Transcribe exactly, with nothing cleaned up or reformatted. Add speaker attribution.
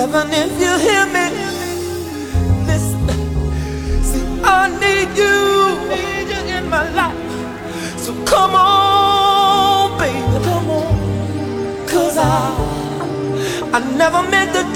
Speaker 1: Heaven, if you hear me, listen. See, I need you, need you in my life. So come on, baby, come on. Cause I, I never meant to